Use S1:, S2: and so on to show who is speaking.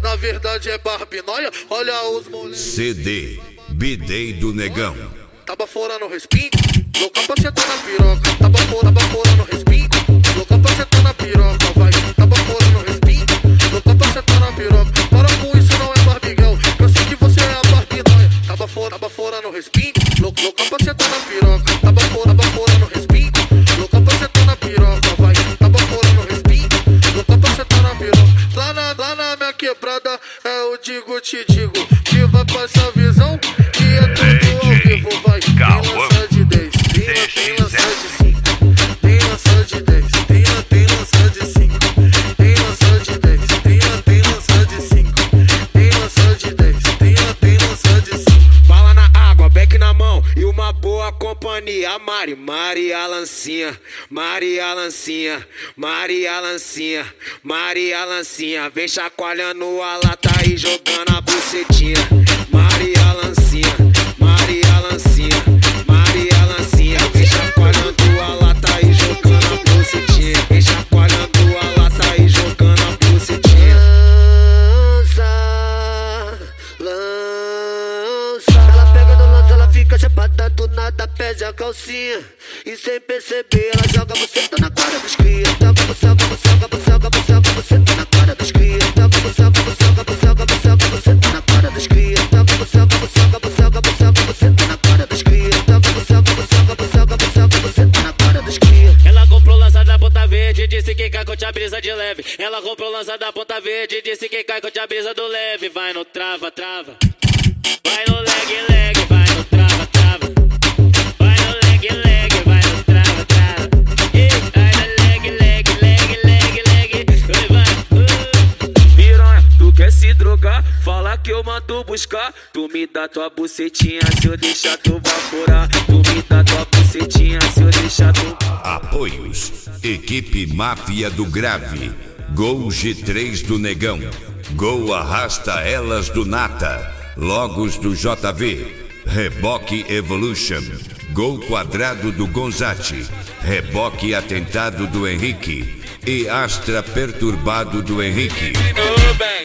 S1: na verdade é Barbinóia. Olha os moleques.
S2: CD, Bidei do Negão.
S1: Tava fora no respingo, louca pra sentar na piroca. Tava fora no respingo, louca pra sentar na piroca, vai. Tava fora no respingo, louca pra sentar na piroca. Para com isso, não é Barbiguel, que eu sei que você é a Barbinóia. Tava fora no respingo, louca pra sentar na piroca. Tava fora no respingo, louca pra sentar na piroca, vai. Tava fora no respingo, louca pra sentar na piroca. Lá na minha quebrada, eu digo, te digo, que vai passar visão, que é tudo ao vivo, vai. Tem lança de 10, tem lança de 5, tem lança de 10, tem lança de 5, tem lança de 10, tem lança de 5, tem lança de 10, tem lança de 5.
S3: Bala na água, beck na mão e uma boa companhia. Maria Lancinha, Maria Lancinha, Maria Lancinha, Maria Lancinha. Vem chacoalhando a lata e jogando a bucetinha. Maria Lancinha, Maria Lancinha, Maria Lancinha. Vem chacoalhando a lata e jogando a bucetinha. Vem chacoalhando a lata e jogando a bucetinha.
S4: Lança. Ela pega no lance, ela fica chapada do nada, pede a calcinha. E sem perceber, ela joga você na cara dos cria. Joga você na cara dos cria. Joga você na cara dos cria. Joga você na cara dos cria. Joga você na cara dos cria.
S5: Ela comprou lança da Ponta Verde, disse que cai com a brisa de leve. Ela comprou lança da Ponta Verde, disse que cai com a brisa do leve. Vai no trava, trava. Vai no leg, leg, vai no trava, trava. Vai no leg, leg, vai no trava, trava. Vai no leg, leg, leg, leg, leg. Vai.
S3: Piranha, tu quer se drogar? Fala que eu mando buscar. Tu me dá tua bucetinha, se eu deixar tu vaporar. Tu me dá tua bucetinha, se eu deixar tu...
S2: Apoios: Equipe Máfia do Grave, Gol G3 do Negão, Gol Arrasta Elas do Nata, Logos do JV, Reboque Evolution, Gol Quadrado do Gonzatti, Reboque Atentado do Henrique e Astra Perturbado do Henrique.